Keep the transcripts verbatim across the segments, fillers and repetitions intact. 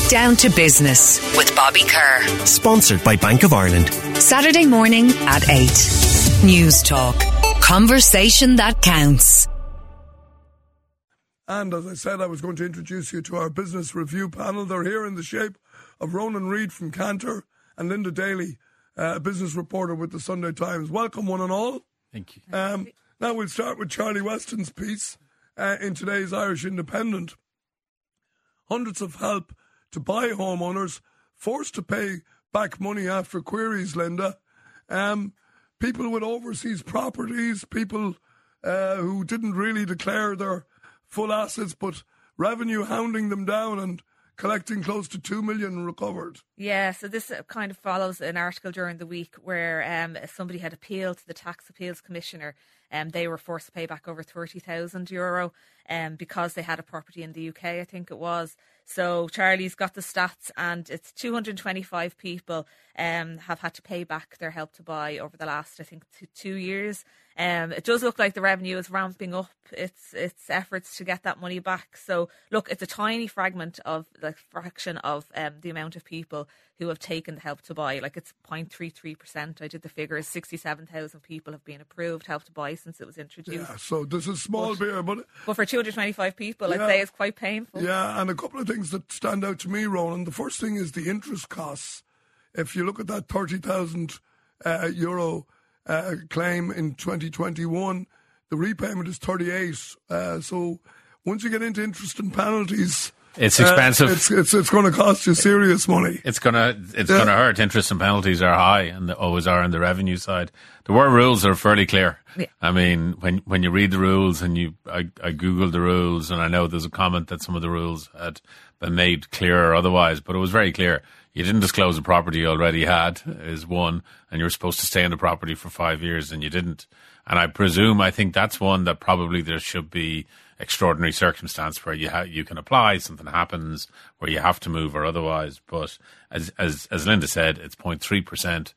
Down to Business with Bobby Kerr. Sponsored by Bank of Ireland. Saturday morning at eight. News Talk. Conversation that counts. And as I said, I was going to introduce you to our business review panel. They're here in the shape of Ronan Reid from Cantor and Linda Daly, uh, a business reporter with the Sunday Times. Welcome, one and all. Thank you. Um, now we'll start with Charlie Weston's piece uh, in today's Irish Independent. Hundreds of help to buy homeowners forced to pay back money after queries, Linda. Um, people with overseas properties, people uh, who didn't really declare their full assets, but revenue hounding them down and collecting close to two million recovered. Yeah, so this kind of follows an article during the week where um, somebody had appealed to the Tax Appeals Commissioner and um, they were forced to pay back over thirty thousand euro um, because they had a property in the U K, I think it was. So Charlie's got the stats, and it's two hundred twenty-five people um, have had to pay back their help to buy over the last, I think, two, two years. Um, it does look like the revenue is ramping up its its efforts to get that money back. So look, it's a tiny fragment of the fraction of um, the amount of people who have taken the help to buy. Like it's zero point three three percent. I did the figures. sixty-seven thousand people have been approved help to buy since it was introduced. Yeah, so this is small but, beer, but but for two hundred twenty-five people, yeah, I'd say it's quite painful. Yeah, and a couple of things that stand out to me, Ronan. The first thing is the interest costs. If you look at that thirty thousand uh, euro uh, claim in twenty twenty-one, the repayment is thirty-eight. Uh, so once you get into interest and penalties, it's expensive. Uh, it's it's, it's going to cost you serious money. It's gonna it's yeah. gonna hurt. Interest and penalties are high, and they always are on the revenue side. There were rules that are fairly clear. Yeah. I mean, when when you read the rules and you, I, I googled the rules, and I know there's a comment that some of the rules had been made clear or otherwise, but it was very clear. You didn't disclose a property you already had is one, and you were supposed to stay in the property for five years, and you didn't. And I presume, I think that's one that probably there should be extraordinary circumstance where you ha- you can apply, something happens where you have to move or otherwise. But as as as Linda said, it's zero point three percent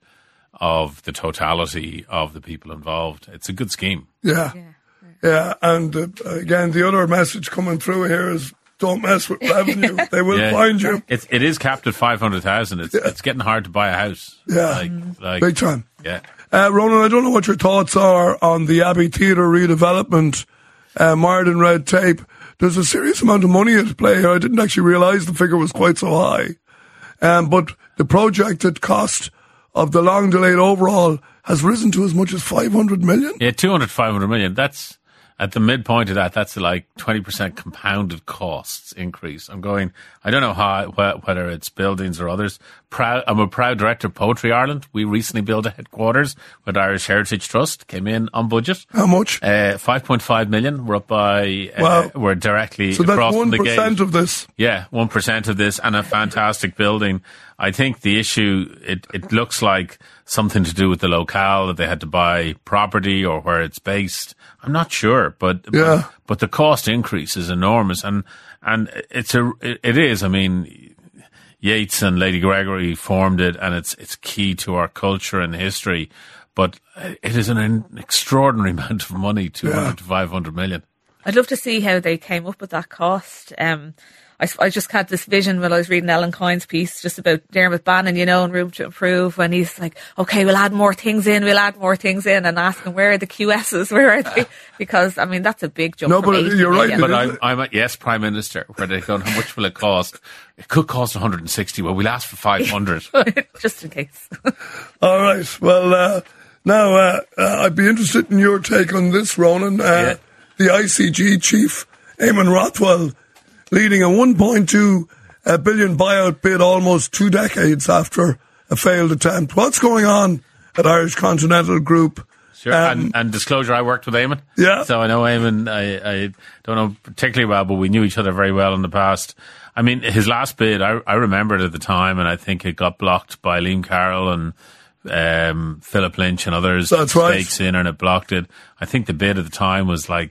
of the totality of the people involved. It's a good scheme. Yeah, yeah, yeah. And uh, again, the other message coming through here is, don't mess with revenue. They will yeah. find you. It's, it is capped at five hundred thousand. It's, yeah. it's getting hard to buy a house. Yeah. Like, like, big time. Yeah. Uh, Ronan, I don't know what your thoughts are on the Abbey Theatre redevelopment, uh, mired in red tape. There's a serious amount of money at play here. I didn't actually realise the figure was quite so high. Um, but the projected cost of the long-delayed overhaul has risen to as much as five hundred million. Yeah, two hundred, five hundred million. That's... At the midpoint of that, that's like twenty percent compounded costs increase. I'm going, I don't know how, whether it's buildings or others. Proud, I'm a proud director of Poetry Ireland. We recently built a headquarters with Irish Heritage Trust, came in on budget. How much? Uh, five point five million. We're up by, uh, wow. we're directly so across from the gate. So that's one percent of this? Yeah, one percent of this, and a fantastic building. I think the issue, it, it looks like something to do with the locale, that they had to buy property or where it's based. I'm not sure, but, yeah. but, but the cost increase is enormous. And, and it's a, it, it is, I mean, Yeats and Lady Gregory formed it, and it's, it's key to our culture and history, but it is an extraordinary amount of money, two hundred yeah. to five hundred million. I'd love to see how they came up with that cost. Um, I, I just had this vision when I was reading Ellen Coyne's piece just about Dermot Bannon, you know, in Room to Improve, when he's like, okay, we'll add more things in, we'll add more things in, and asking, where are the Q S's, where are they? Because, I mean, that's a big jump. No, but you're right. But I'm, I'm at Yes Prime Minister, where they're going, how much will it cost? It could cost one hundred sixty. Well, we'll ask for five hundred. Just in case. All right. Well, uh, now, uh, uh, I'd be interested in your take on this, Ronan. Uh, yeah. The I C G chief, Eamon Rothwell, leading a one point two billion buyout bid almost two decades after a failed attempt. What's going on at Irish Continental Group? Sure, um, and, and disclosure, I worked with Eamon. Yeah. So I know Eamon, I, I don't know particularly well, but we knew each other very well in the past. I mean, his last bid, I, I remember it at the time, and I think it got blocked by Liam Carroll and um, Philip Lynch and others. That's right. Stakes in, and it blocked it. I think the bid at the time was like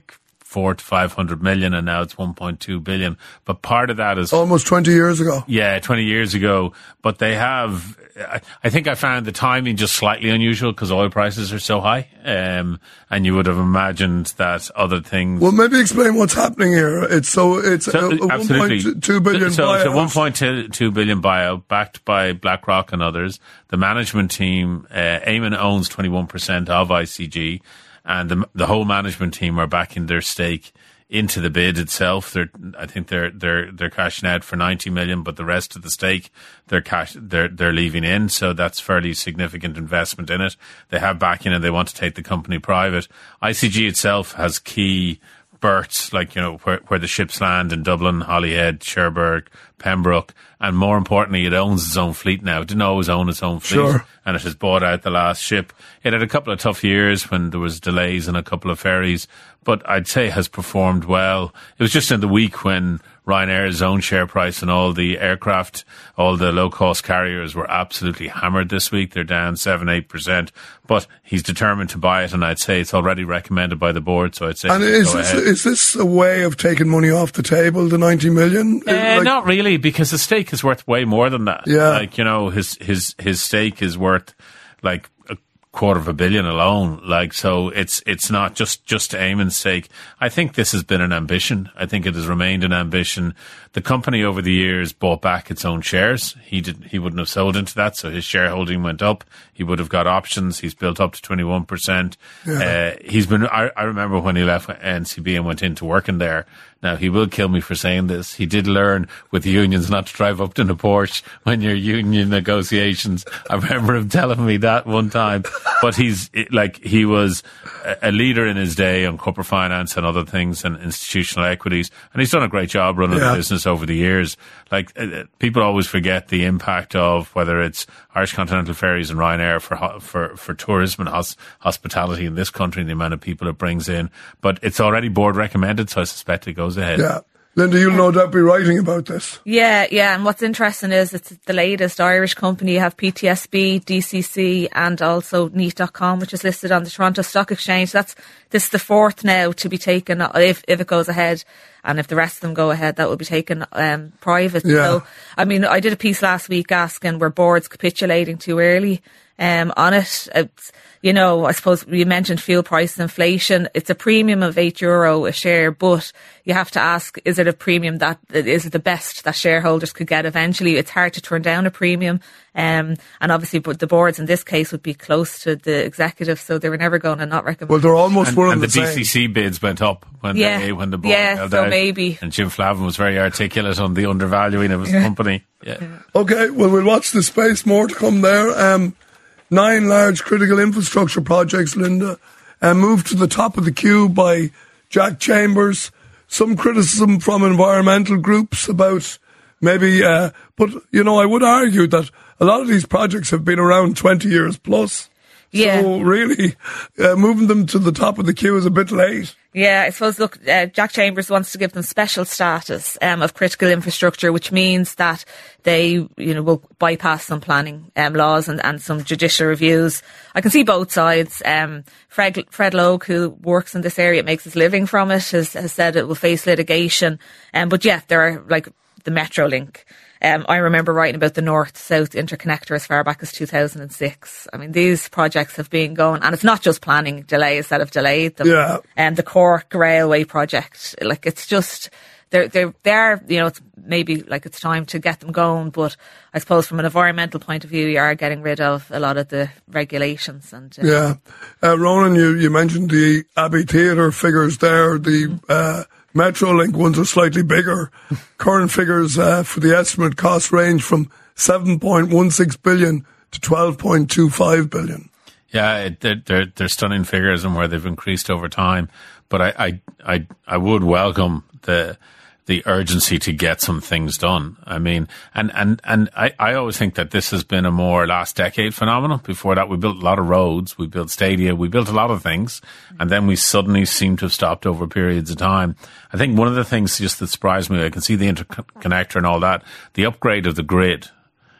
four to five hundred million, and now it's one point two billion. But part of that is almost twenty years ago. Yeah, twenty years ago. But they have. I, I think I found the timing just slightly unusual because oil prices are so high, um, and you would have imagined that other things. Well, maybe explain what's happening here. It's so it's so, a, a one point two billion. So, buyout. so one point two billion buyout backed by BlackRock and others. The management team, uh, Eamon owns twenty-one percent of I C G, and the the whole management team are backing their stake into the bid itself. They're, I think they're they're they're cashing out for ninety million, but the rest of the stake they're cash they're they're leaving in. So that's fairly significant investment in it. They have backing and they want to take the company private. I C G itself has key berths, like, you know, where where the ships land in Dublin, Holyhead, Cherbourg, Pembroke, and more importantly, it owns its own fleet now. It didn't always own its own fleet, sure. and it has bought out the last ship. It had a couple of tough years when there was delays in a couple of ferries, but I'd say has performed well. It was just in the week when Ryanair's own share price and all the aircraft, all the low-cost carriers were absolutely hammered this week. They're down seven, eight percent. But he's determined to buy it, and I'd say it's already recommended by the board, so I'd say and is this, is this a way of taking money off the table, the ninety million? Uh, like, not really, because his stake is worth way more than that. Yeah. Like, you know, his, his, his stake is worth like a quarter of a billion alone. Like, so it's it's not just just Eamon's sake. I think this has been an ambition. I think it has remained an ambition. The company over the years bought back its own shares. He did he wouldn't have sold into that, so his shareholding went up. He would have got options. He's built up to twenty-one percent. Yeah. Uh, he's been. I, I remember when he left N C B and went into working there. Now, he will kill me for saying this. He did learn with the unions not to drive up in a Porsche when you're union negotiations. I remember him telling me that one time. But he's like, he was a leader in his day on corporate finance and other things and institutional equities. And he's done a great job running yeah. the business over the years. Like, uh, people always forget the impact of whether it's Irish Continental Ferries and Ryanair for for for tourism and hos- hospitality in this country and the amount of people it brings in. But it's already board recommended, so I suspect it goes ahead. Yeah. Linda, you'll no doubt be writing about this. Yeah, yeah. And what's interesting is it's the latest Irish company. You have P T S B, D C C, and also Neat dot com, which is listed on the Toronto Stock Exchange. That's this is the fourth now to be taken if if it goes ahead. And if the rest of them go ahead, that will be taken um, private. Yeah. So, I mean, I did a piece last week asking were boards capitulating too early um, on it. It's, you know, I suppose you mentioned fuel price inflation. It's a premium of eight euro a share, but you have to ask, is it a premium that is it the best that shareholders could get eventually? It's hard to turn down a premium. Um, and obviously, but the boards in this case would be close to the executive, so they were never going to not recommend. Well, they're almost and, one and of the, the same. D C C bids went up when yeah. they when the board yeah, held so out. maybe. And Jim Flavin was very articulate on the undervaluing of his yeah. company. Yeah. yeah. Okay, well, we'll watch the space. More to come there. Um, nine large critical infrastructure projects, Linda, uh, moved to the top of the queue by Jack Chambers. Some criticism from environmental groups about maybe, uh, but, you know, I would argue that a lot of these projects have been around twenty years plus. Yeah. So really, uh, moving them to the top of the queue is a bit late. Yeah, I suppose, look, uh, Jack Chambers wants to give them special status um, of critical infrastructure, which means that they, you know, will bypass some planning um, laws and, and some judicial reviews. I can see both sides. Um, Fred, Fred Logue, who works in this area, makes his living from it, has, has said it will face litigation. Um, but yeah, there are, like, the Metrolink. Um, I remember writing about the North-South Interconnector as far back as two thousand six. I mean, these projects have been going, and it's not just planning delays that have delayed them. Yeah. Um, the Cork Railway project, like, it's just, they're, they're, they're, you know, it's maybe like it's time to get them going, but I suppose from an environmental point of view, you are getting rid of a lot of the regulations. And uh, Yeah. Uh, Ronan, you, you mentioned the Abbey Theatre figures there, the, uh, Metrolink ones are slightly bigger. Current figures uh, for the estimate cost range from seven point one six billion to twelve point two five billion. Yeah, it, they're, they're they're stunning figures and where they've increased over time. But I I I, I would welcome the the urgency to get some things done. I mean, and, and, and I, I always think that this has been a more last decade phenomenon. Before that, we built a lot of roads, we built stadia, we built a lot of things, and then we suddenly seem to have stopped over periods of time. I think one of the things just that surprised me, I can see the interconnector and all that, the upgrade of the grid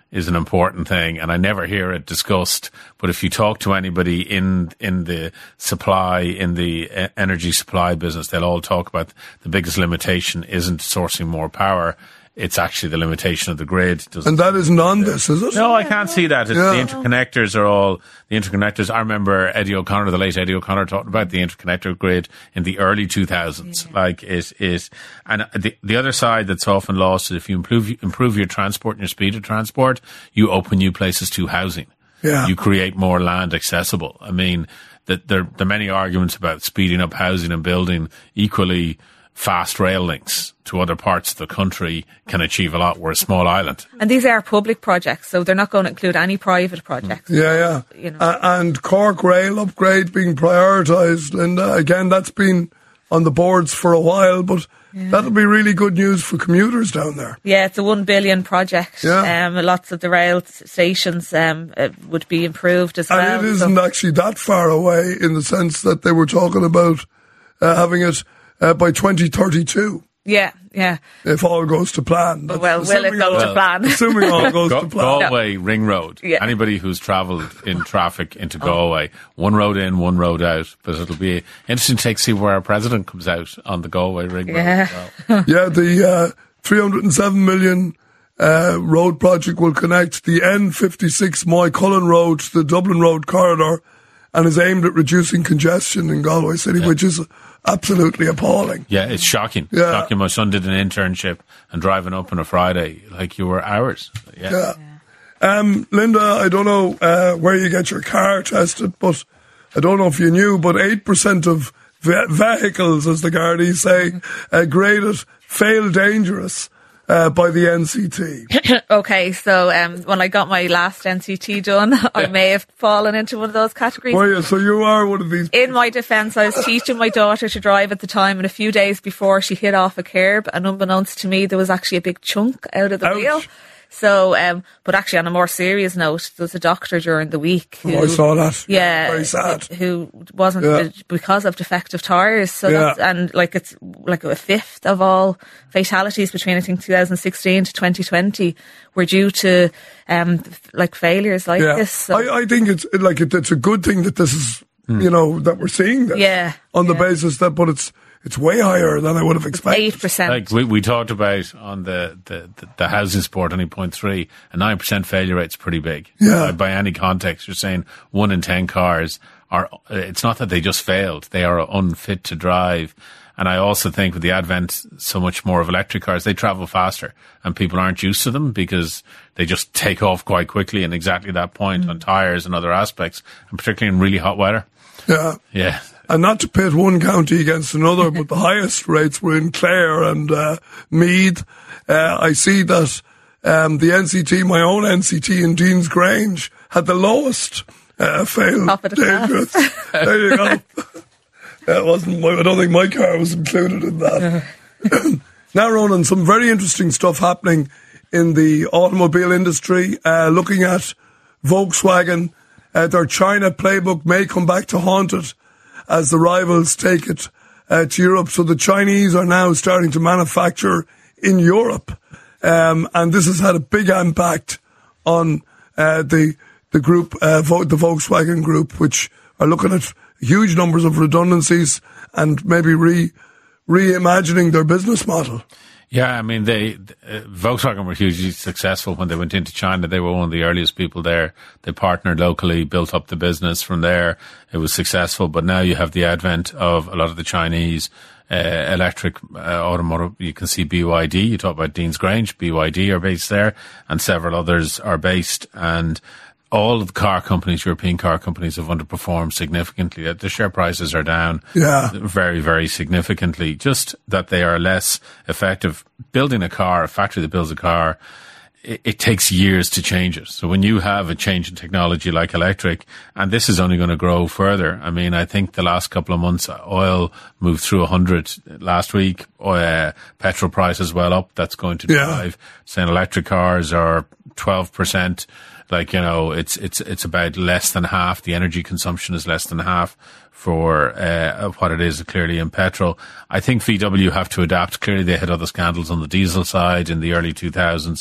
is an important thing, and I never hear it discussed. But if you talk to anybody in in the supply, in the energy supply business, they'll all talk about the biggest limitation isn't sourcing more power. It's actually the limitation of the grid. And that isn't on this, is it? No, I can't see that. It's Yeah. The interconnectors are all, the interconnectors, I remember Eddie O'Connor, the late Eddie O'Connor, talking about the interconnector grid in the early two thousands. Yeah. Like, it is, and the, the other side that's often lost is if you improve, improve your transport and your speed of transport, you open new places to housing. Yeah. You create more land accessible. I mean, that there, there are many arguments about speeding up housing and building equally fast rail links to other parts of the country can achieve a lot. We're a small island. And these are public projects, so they're not going to include any private projects. Yeah, yeah. You know. uh, and Cork Rail upgrade being prioritised. Linda, again, that's been on the boards for a while, but yeah. that'll be really good news for commuters down there. Yeah, it's a one billion project. Yeah. Um, lots of the rail stations um, uh, would be improved as and well. And it isn't so. actually that far away in the sense that they were talking about uh, having it Uh, by twenty thirty-two. Yeah, yeah. If all goes to plan. But well, will it go all, to plan? Assuming all goes Go, to plan. Galway no. Ring Road. Yeah. Anybody who's travelled in traffic into Galway, oh. one road in, one road out. But it'll be interesting to take, see where our president comes out on the Galway Ring yeah. Road. Well. yeah, the uh, three hundred seven million uh, road project will connect the N fifty-six Moycullen Road to the Dublin Road corridor and is aimed at reducing congestion in Galway City, yeah. which is absolutely appalling. Yeah, it's shocking. Yeah. Shocking. My son did an internship and driving up on a Friday, like you were hours. Yeah. yeah. Um, Linda, I don't know uh, where you get your car tested, but I don't know if you knew, but eight percent of ve- vehicles, as the Gardaí say, uh, graded fail dangerous. Uh, by the N C T. Okay, so um, when I got my last N C T done, I may have fallen into one of those categories. Were you? So you are one of these. In my defence, I was teaching my daughter to drive at the time, and a few days before she hit off a curb, and unbeknownst to me, there was actually a big chunk out of the Ouch. wheel. So, um, but actually, on a more serious note, there was a doctor during the week who, oh, I saw that. Yeah, very sad. Who wasn't yeah. because of defective tyres. So yeah. that's, and like it's like a fifth of all fatalities between I think two thousand sixteen to twenty twenty were due to um like failures like yeah. this. So. I, I think it's like it, it's a good thing that this is mm. you know that we're seeing this. Yeah, on the yeah. basis that, but it's. It's way higher than I would have expected. Eight percent. Like we, we talked about on the, the, the, the housing support, only point three, a nine percent failure rate's pretty big. Yeah. By, by any context, you're saying one in ten cars are. It's not that they just failed; they are unfit to drive. And I also think with the advent so much more of electric cars, they travel faster, and people aren't used to them because they just take off quite quickly. And exactly that point mm. on tyres and other aspects, and particularly in really hot weather. Yeah. Yeah. And not to pit one county against another, but the highest rates were in Clare and uh, Meath. Uh, I see that um, the N C T, my own N C T in Dean's Grange, had the lowest uh, fail dangerous. There you go. That wasn't. My, I don't think my car was included in that. Now, Ronan, some very interesting stuff happening in the automobile industry. Uh, looking at Volkswagen, uh, their China playbook may come back to haunt it as the rivals take it uh, to Europe. So the Chinese are now starting to manufacture in Europe. Um, and this has had a big impact on uh, the the group, uh, the Volkswagen Group, which are looking at huge numbers of redundancies and maybe re reimagining their business model. Yeah, I mean, they uh, Volkswagen were hugely successful when they went into China. They were one of the earliest people there. They partnered locally, built up the business from there. It was successful, but now you have the advent of a lot of the Chinese uh, electric uh, automotive. You can see B Y D. You talk about Dean's Grange. B Y D are based there, and several others are based. And all of the car companies, European car companies, have underperformed significantly. The share prices are down yeah. very, very significantly. Just that they are less effective. Building a car, a factory that builds a car, it, it takes years to change it. So when you have a change in technology like electric, and this is only going to grow further. I mean, I think the last couple of months, oil moved through one hundred last week. Uh, petrol prices well up. That's going to drive. Yeah. Saying electric cars are twelve percent. Like, you know, it's it's it's about less than half. The energy consumption is less than half for uh, what it is clearly in petrol. I think V W have to adapt. Clearly, they had other scandals on the diesel side in the early two thousands, and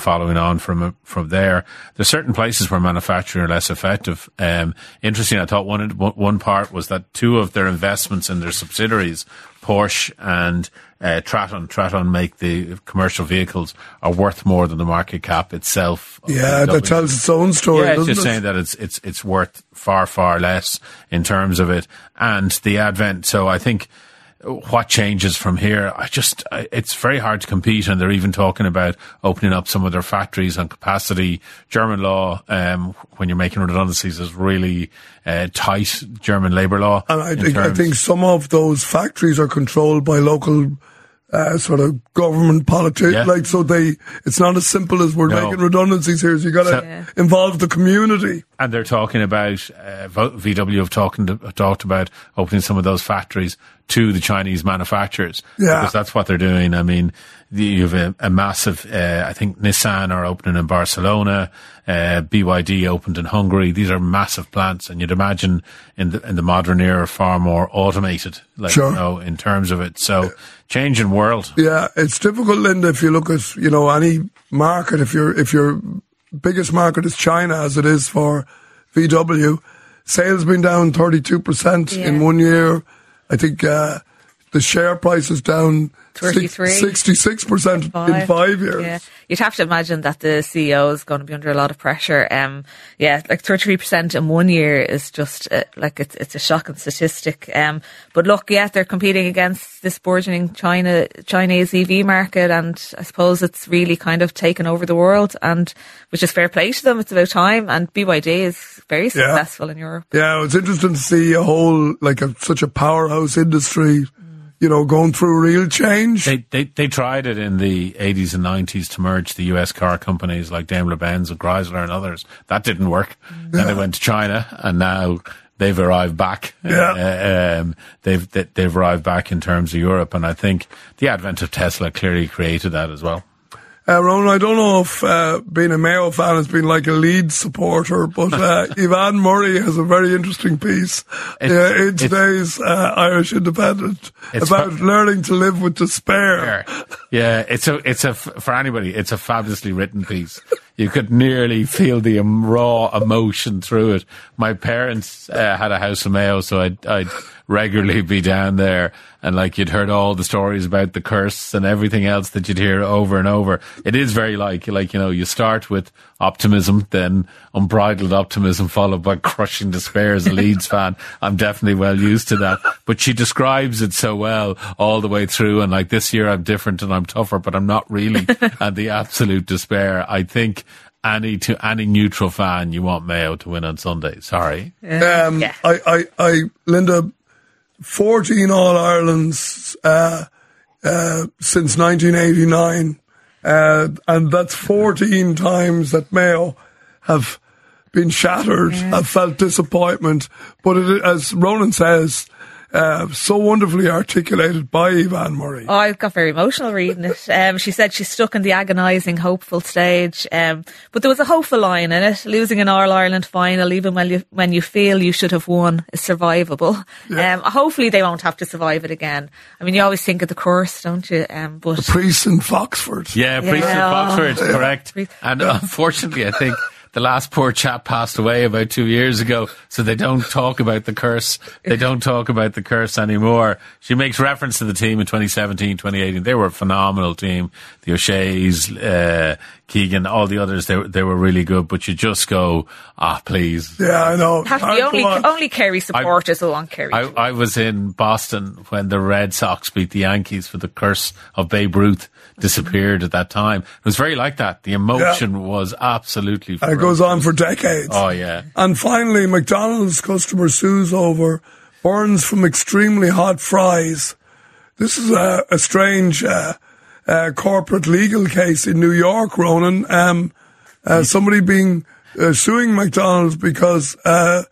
following on from from there. There's certain places where manufacturing are less effective. Um, interesting, I thought one one part was that two of their investments in their subsidiaries, Porsche and uh, Traton, Traton make the commercial vehicles, are worth more than the market cap itself. Yeah, that tells its own story. Yeah, it's doesn't just it? saying that it's it's it's worth far far less in terms of it and the advent. So I think what changes from here, I just, it's very hard to compete, and they're even talking about opening up some of their factories on capacity. German law, um, when you're making redundancies, is really uh, tight, German labour law. And I think, I think some of those factories are controlled by local uh, sort of government politics. Yeah. Like, so they, it's not as simple as we're No. making redundancies here. So you got to So- Yeah. involve the community. And they're talking about, uh, V W have talking to, talked about opening some of those factories to the Chinese manufacturers. Yeah. Because that's what they're doing. I mean, the- you have a, a massive, uh, I think Nissan are opening in Barcelona, uh, B Y D opened in Hungary. These are massive plants, and you'd imagine in the, in the modern era far more automated, like, Sure. you know, in terms of it. So, changing world. Yeah, it's difficult, Linda, if you look at, you know, any market, if your if your biggest market is China, as it is for V W, sales been down thirty-two percent Yeah. in one year. I think uh, the share price is down thirty-three. sixty-six percent in five years. Yeah, you'd have to imagine that the C E O is going to be under a lot of pressure. Um, yeah, like thirty-three percent in one year is just uh, like it's it's a shocking statistic. Um, but look, yeah, they're competing against this burgeoning China Chinese E V market, and I suppose it's really kind of taken over the world. And which is fair play to them. It's about time. And B Y D is very successful in Europe. Yeah, it's interesting to see a whole, like a, such a powerhouse industry, you know, going through real change. They, they they tried it in the eighties and nineties to merge the U S car companies like Daimler-Benz and Chrysler and others. That didn't work. Then they went to China, and now they've arrived back. Yeah. Uh, um, they've they, they've arrived back in terms of Europe, and I think the advent of Tesla clearly created that as well. Uh, Ronan, I don't know if uh, being a Mayo fan has been like a Leeds supporter, but uh, Yvonne Murray has a very interesting piece uh, It's- in it's- today's uh, Irish Independent It's about fu- learning to live with despair. Yeah, it's a it's a for anybody, it's a fabulously written piece. You could nearly feel the um, raw emotion through it. My parents uh, had a house in Mayo, so I'd, I'd regularly be down there, and like you'd heard all the stories about the curse and everything else that you'd hear over and over. It is very like, like, you know, you start with optimism, then unbridled optimism, followed by crushing despair as a Leeds fan. I'm definitely well used to that. But she describes it so well all the way through, and like, this year I'm different and I'm tougher, but I'm not really. And the absolute despair. I think any to any neutral fan, you want Mayo to win on Sunday. Sorry. Um, Yeah. I, I, I, Linda, fourteen All Irelands uh, uh, since nineteen eighty-nine, uh, and that's fourteen times that Mayo have been shattered, have felt disappointment. But it, as Ronan says, uh, so wonderfully articulated by Yvonne Murray. Oh, I got very emotional reading it. Um, she said she's stuck in the agonising, hopeful stage. Um, but there was a hopeful line in it. Losing an All-Ireland final, even when you, when you feel you should have won, is survivable. Um, hopefully they won't have to survive it again. I mean, you always think of the curse, don't you? Um, but Priest in Foxford. Yeah, Priest Yeah. of Foxford, correct. Priest- And unfortunately, I think the last poor chap passed away about two years ago, so they don't talk about the curse. They don't talk about the curse anymore. She makes reference to the team in twenty seventeen, twenty eighteen. They were a phenomenal team. The O'Shea's, uh, Keegan, all the others, they, they were really good, but you just go, ah, please. Yeah, I know. have to Hard be to only, watch. only Kerry supporters who want Kerry. I, I was in Boston when the Red Sox beat the Yankees for the curse of Babe Ruth disappeared at that time. It was very like that. The emotion was absolutely And it goes on for decades. Oh, yeah. And finally, McDonald's customer sues over burns from extremely hot fries. This is a, a strange uh, uh, corporate legal case in New York, Ronan. Um, uh, somebody being uh, suing McDonald's because uh,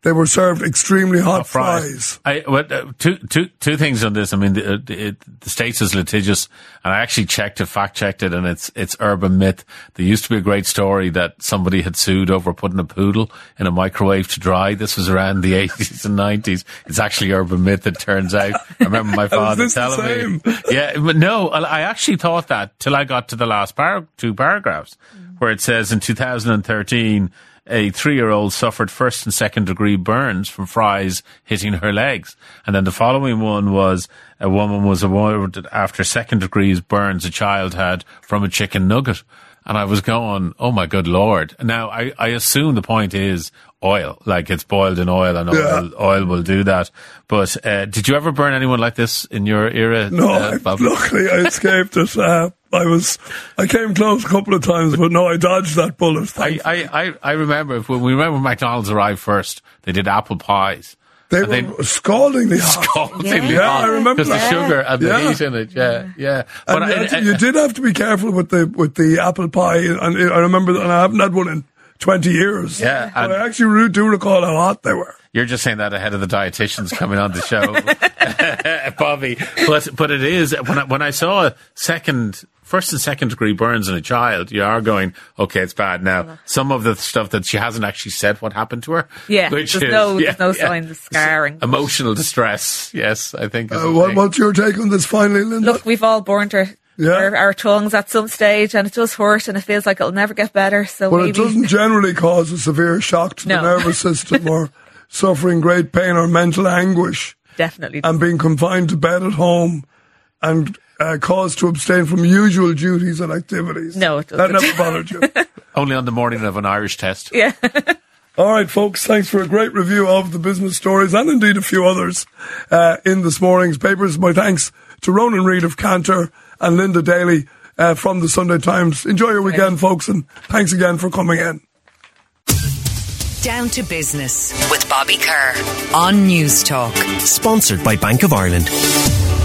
they were served extremely hot Oh, fries. fries. I, well, uh, two, two, two things on this. I mean, the, the, the States is litigious, and I actually checked it, fact checked it, and it's it's urban myth. There used to be a great story that somebody had sued over putting a poodle in a microwave to dry. This was around the eighties and nineties. It's actually urban myth, it turns out. I remember my father this the telling me. same? Yeah, but no, I actually thought that till I got to the last par- two paragraphs, mm. where it says in two thousand thirteen, a three-year-old suffered first and second degree burns from fries hitting her legs. And then the following one was a woman was awarded after second degree burns a child had from a chicken nugget. And I was going, oh my good Lord. Now, I, I assume the point is oil, like it's boiled in oil, and yeah. oil, oil will do that. But uh, did you ever burn anyone like this in your era? No, uh, I, luckily I escaped it. Uh, I was, I came close a couple of times, but no, I dodged that bullet. I, I, I, I remember when we remember when McDonald's arrived first, they did apple pies. They and were they, scaldingly hot. Scaldingly Yeah, hot. I remember Because that. the sugar and the Yeah. heat in it. Yeah, yeah. But And I, you, had to- I- you did have to be careful with the with the apple pie, and I remember that, and I haven't had one in twenty years. Yeah, but and- I actually do recall how hot they were. You're just saying that ahead of the dietitians coming on the show, Bobby. But but it is when I, when I saw a second, first and second degree burns in a child, you are going, okay, it's bad now. Some of the stuff that she hasn't actually said what happened to her. Yeah, which there's is, no, yeah, there's no yeah. signs of scarring. Emotional distress. Yes, I think. Is Uh, the what, thing. what's your take on this finally, Linda? Look, we've all burnt our, Yeah. our, our tongues at some stage, and it does hurt, and it feels like it'll never get better. So But maybe it doesn't generally cause a severe shock to No. the nervous system or suffering great pain or mental anguish definitely. and being confined to bed at home and uh, caused to abstain from usual duties and activities. No, it That doesn't. never bothered you. Only on the morning of an Irish test. yeah. All right, folks, thanks for a great review of the business stories and indeed a few others uh, in this morning's papers. My thanks to Ronan Reid of Cantor and Linda Daly uh, from the Sunday Times. Enjoy your weekend, folks, and thanks again for coming in. Down to Business with Bobby Kerr on News Talk. Sponsored by Bank of Ireland.